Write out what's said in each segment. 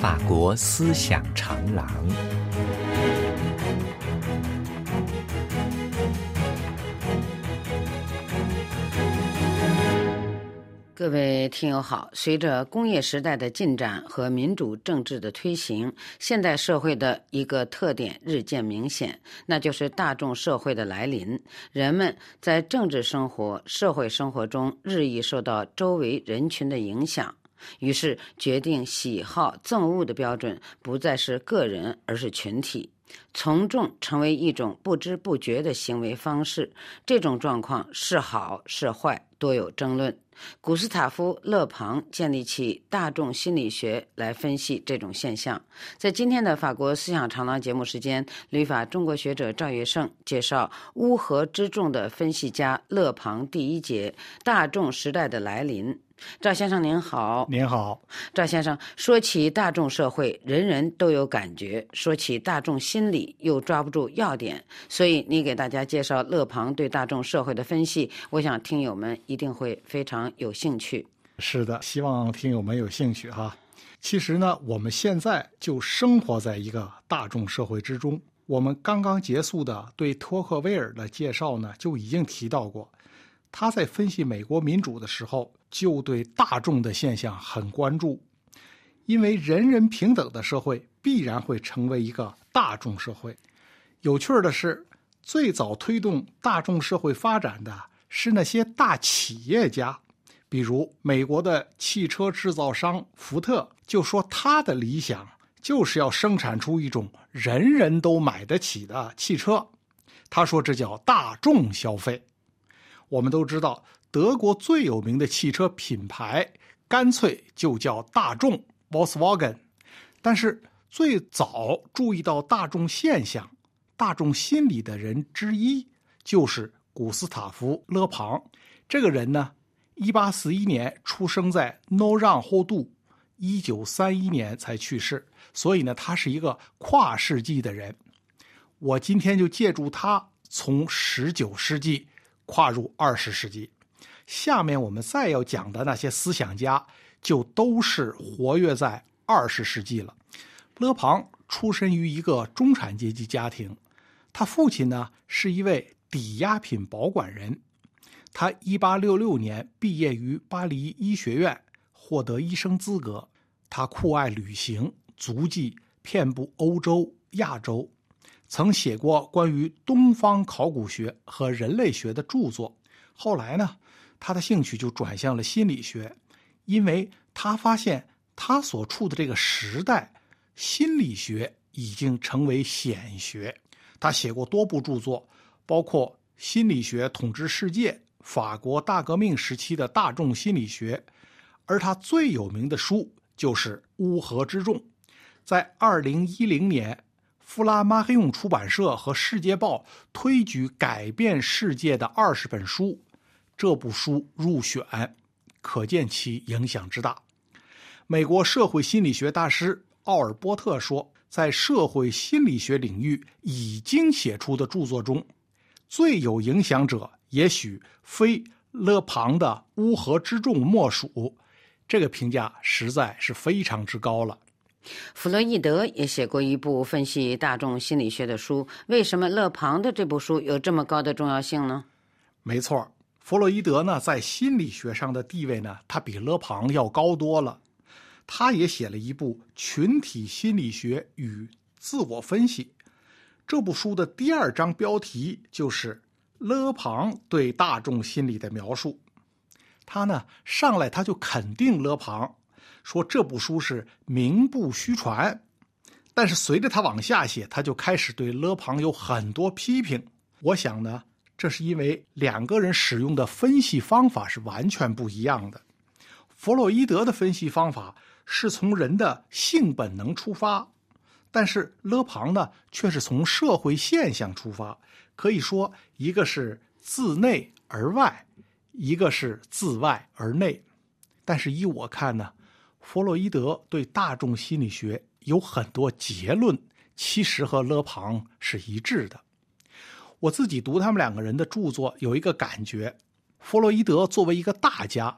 法国思想长廊。 各位听友好，随着工业时代的进展和民主政治的推行，现代社会的一个特点日渐明显，那就是大众社会的来临。人们在政治生活、社会生活中日益受到周围人群的影响，于是决定喜好憎恶的标准不再是个人，而是群体。从众成为一种不知不觉的行为方式，这种状况是好是坏，多有争论。古斯塔夫·勒庞建立起大众心理学来分析这种现象。在今天的法国思想长廊节目时间，旅法中国学者赵月胜介绍乌合之众的分析家勒庞第一节：大众时代的来临。赵先生您好。 您好。 赵先生，说起大众社会，人人都有感觉，说起大众心理又抓不住要点，所以你给大家介绍勒庞对大众社会的分析，我想听友们一定会非常有兴趣。 是的，希望听友们有兴趣哈。其实呢，我们现在就生活在一个大众社会之中。我们刚刚结束的对托克维尔的介绍呢，就已经提到过，他在分析美国民主的时候，就对大众的现象很关注，因为人人平等的社会必然会成为一个大众社会。有趣的是，最早推动大众社会发展的是那些大企业家，比如美国的汽车制造商福特，就说他的理想就是要生产出一种人人都买得起的汽车，他说这叫大众消费。我们都知道，德国最有名的汽车品牌干脆就叫大众 Volkswagen， 但是最早注意到大众现象、大众心理的人之一就是古斯塔夫·勒庞。这个人呢，1841年出生在诺让后杜，1931年才去世，所以呢，他是一个跨世纪的人。我今天就借助他从19世纪跨入20世纪。下面我们再要讲的那些思想家就都是活跃在20世纪了。勒庞出身于一个中产阶级家庭，他父亲呢是一位抵押品保管人。他1866年毕业于巴黎医学院，获得医生资格。他酷爱旅行，足迹遍布欧洲、亚洲，曾写过关于东方考古学和人类学的著作。后来呢，他的兴趣就转向了心理学，因为他发现他所处的这个时代，心理学已经成为显学。他写过多部著作，包括《心理学统治世界》、法国大革命时期的大众心理学，而他最有名的书就是《乌合之众》。在2010年，弗拉马黑永出版社和世界报推举改变世界的20本书，这部书入选，可见其影响之大。美国社会心理学大师奥尔波特说，在社会心理学领域已经写出的著作中，最有影响者也许非勒庞的《乌合之众》莫属。这个评价实在是非常之高了。 弗洛伊德也写过一部分析大众心理学的书，为什么勒庞的这部书有这么高的重要性呢？ 没错，弗洛伊德呢在心理学上的地位呢，他比勒庞要高多了。他也写了一部《群体心理学与自我分析》，这部书的第2章标题就是勒庞对大众心理的描述。他呢上来他就肯定勒庞，说这部书是名不虚传。但是随着他往下写，他就开始对勒庞有很多批评。我想呢，这是因为两个人使用的分析方法是完全不一样的。弗洛伊德的分析方法是从人的性本能出发，但是勒庞呢却是从社会现象出发。可以说，一个是自内而外，一个是自外而内。但是依我看呢，弗洛伊德对大众心理学有很多结论，其实和勒庞是一致的。我自己读他们两个人的著作有一个感觉，弗洛伊德作为一个大家，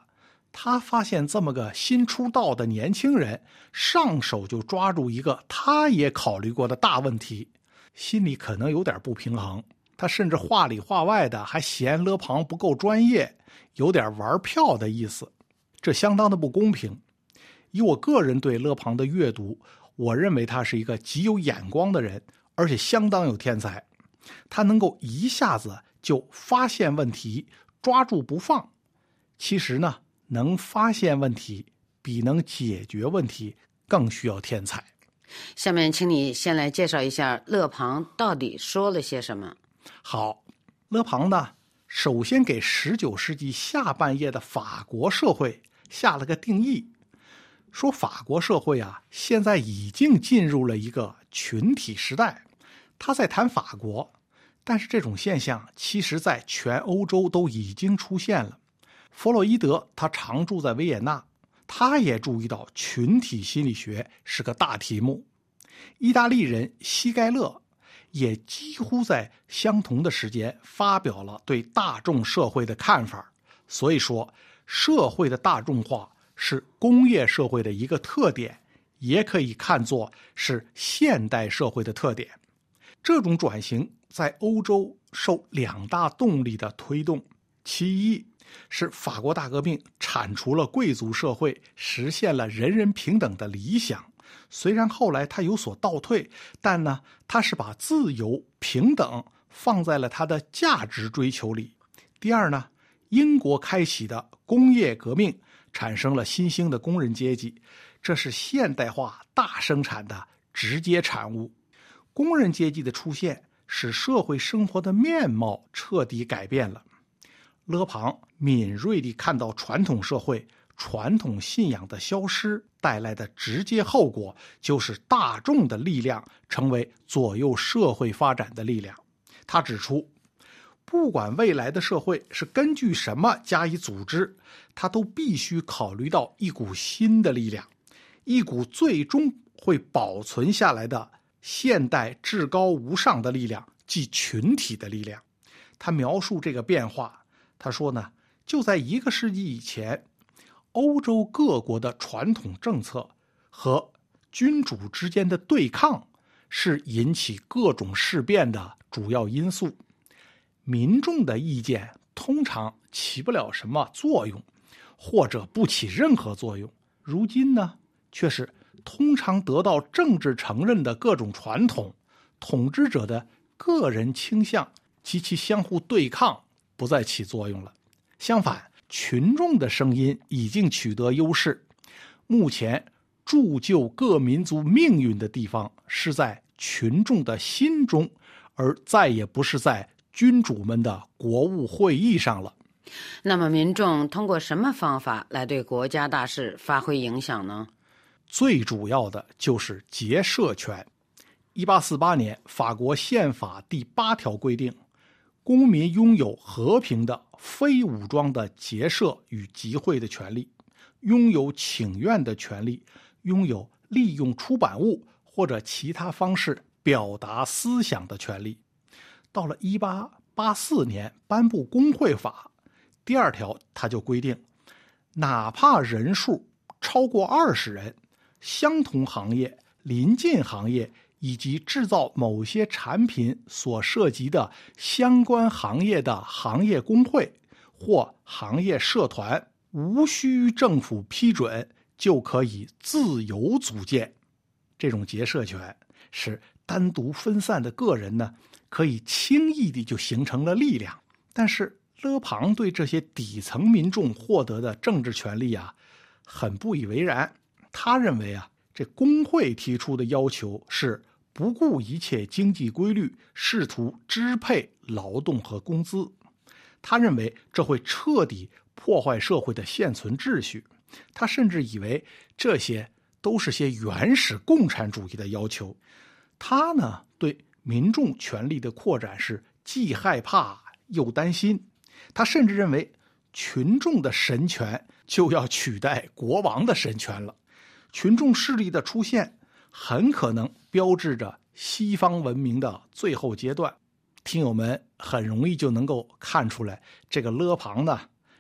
他发现这么个新出道的年轻人，上手就抓住一个他也考虑过的大问题，心里可能有点不平衡。他甚至话里话外的还嫌勒庞不够专业，有点玩票的意思，这相当的不公平。以我个人对勒庞的阅读，我认为他是一个极有眼光的人，而且相当有天才。他能够一下子就发现问题，抓住不放。其实呢，能发现问题比能解决问题更需要天才。 下面请你先来介绍一下勒庞到底说了些什么。 好，勒庞呢，首先给19世纪下半叶的法国社会下了个定义，说法国社会啊，现在已经进入了一个群体时代。他在谈法国，但是这种现象其实在全欧洲都已经出现了。弗洛伊德他常住在维也纳，他也注意到群体心理学是个大题目。意大利人西盖勒也几乎在相同的时间发表了对大众社会的看法。所以说，社会的大众化是工业社会的一个特点，也可以看作是现代社会的特点。这种转型在欧洲受2大动力的推动，其一是法国大革命铲除了贵族社会，实现了人人平等的理想。虽然后来他有所倒退，但呢，他是把自由平等放在了他的价值追求里。第二呢，英国开启的工业革命产生了新兴的工人阶级，这是现代化大生产的直接产物。工人阶级的出现使社会生活的面貌彻底改变了。勒庞敏锐地看到传统社会传统信仰的消失带来的直接后果，就是大众的力量成为左右社会发展的力量。他指出，不管未来的社会是根据什么加以组织，他都必须考虑到一股新的力量，一股最终会保存下来的现代至高无上的力量，即群体的力量。他描述这个变化，他说呢，就在1个世纪以前，欧洲各国的传统政策和君主之间的对抗是引起各种事变的主要因素。民众的意见通常起不了什么作用，或者不起任何作用。如今呢，却是通常得到政治承认的各种传统，统治者的个人倾向及其相互对抗不再起作用了。相反，群众的声音已经取得优势。目前铸就各民族命运的地方是在群众的心中，而再也不是在君主们的国务会议上了。 那么民众通过什么方法来对国家大事发挥影响呢？ 最主要的就是结社权。1848年，法国宪法第8条规定，公民拥有和平的、非武装的结社与集会的权利，拥有请愿的权利，拥有利用出版物或者其他方式表达思想的权利。到了1884年颁布工会法，第2条它就规定，哪怕人数超过20人，相同行业、邻近行业以及制造某些产品所涉及的相关行业的行业工会或行业社团，无需政府批准就可以自由组建。这种结社权使单独分散的个人呢，可以轻易地就形成了力量。但是勒庞对这些底层民众获得的政治权利啊，很不以为然。他认为啊，这工会提出的要求是不顾一切经济规律，试图支配劳动和工资。他认为这会彻底破坏社会的现存秩序。他甚至以为这些都是些原始共产主义的要求。他呢，对民众权力的扩展是既害怕又担心。他甚至认为群众的神权就要取代国王的神权了。群众势力的出现很可能标志着西方文明的最后阶段。听友们很容易就能够看出来，这个勒庞呢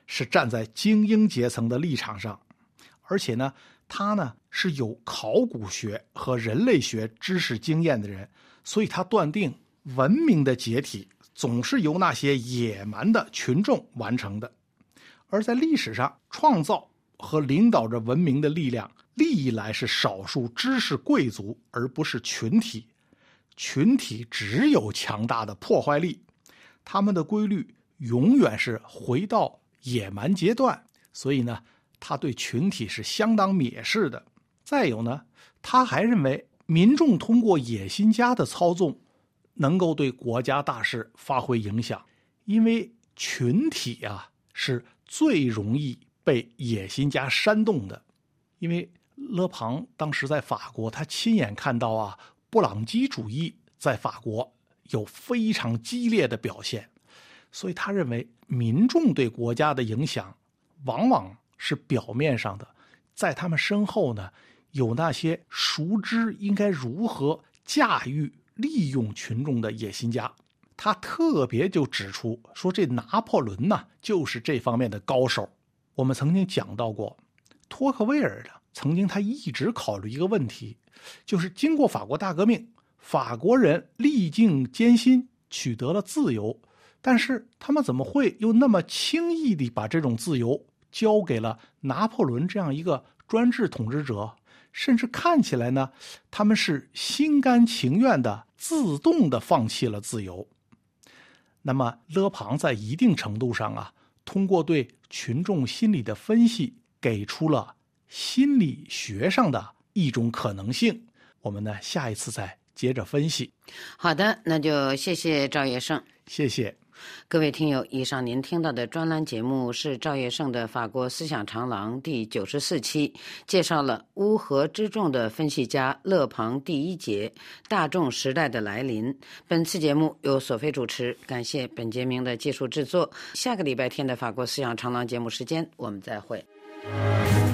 是站在精英阶层的立场上，而且呢，他呢是有考古学和人类学知识经验的人，所以他断定文明的解体总是由那些野蛮的群众完成的。而在历史上，创造和领导着文明的力量历来是少数知识贵族，而不是群体。群体只有强大的破坏力，他们的规律永远是回到野蛮阶段，所以呢，他对群体是相当蔑视的。再有呢，他还认为民众通过野心家的操纵能够对国家大事发挥影响，因为群体啊是最容易被野心家煽动的。因为勒庞当时在法国，他亲眼看到啊，布朗基主义在法国有非常激烈的表现，所以他认为民众对国家的影响往往是表面上的，在他们身后呢，有那些熟知应该如何驾驭利用群众的野心家。他特别就指出说，这拿破仑呢就是这方面的高手。我们曾经讲到过，托克维尔呢曾经他一直考虑一个问题，就是经过法国大革命，法国人历尽艰辛取得了自由，但是他们怎么会又那么轻易地把这种自由交给了拿破仑这样一个专制统治者？甚至看起来呢，他们是心甘情愿的自动的放弃了自由。那么勒庞在一定程度上啊，通过对群众心理的分析，给出了心理学上的一种可能性。我们呢下一次再接着分析。 好的，那就谢谢赵业胜。 谢谢各位听友，以上您听到的专栏节目是赵业胜的《法国思想长廊》第94期，介绍了乌合之众的分析家勒庞第一节大众时代的来临。本次节目由索菲主持，感谢本节目的技术制作。下个礼拜天的《法国思想长廊》节目时间，我们再会。